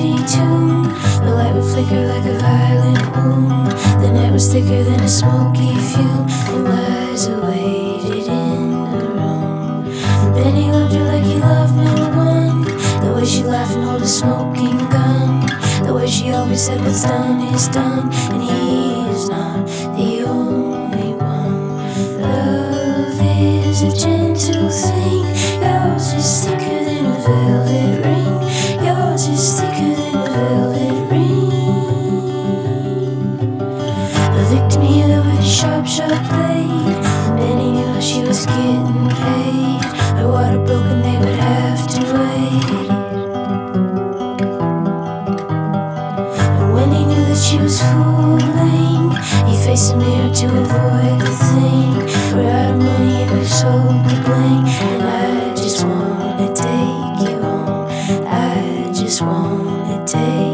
shady tune. The light would flicker like a violent wound. The night was thicker than a smoky fume, and lies awaited in the room. And Benny loved her like he loved no one. The way she laughed and held a smoking gun. The way she always said what's done is done, and he's not the only one. Love is a gentle thing. Yours is thicker than a velvet ring. Yours is thicker than a velvet ring. The victim here with a sharp, sharp blade. And Benny knew how she was getting paid. Her water broke and they would have to wait. When he knew that she was fooling, he faced the mirror to avoid the thing. We're out of money and we've sold the bling. And I just wanna take you home. I just wanna take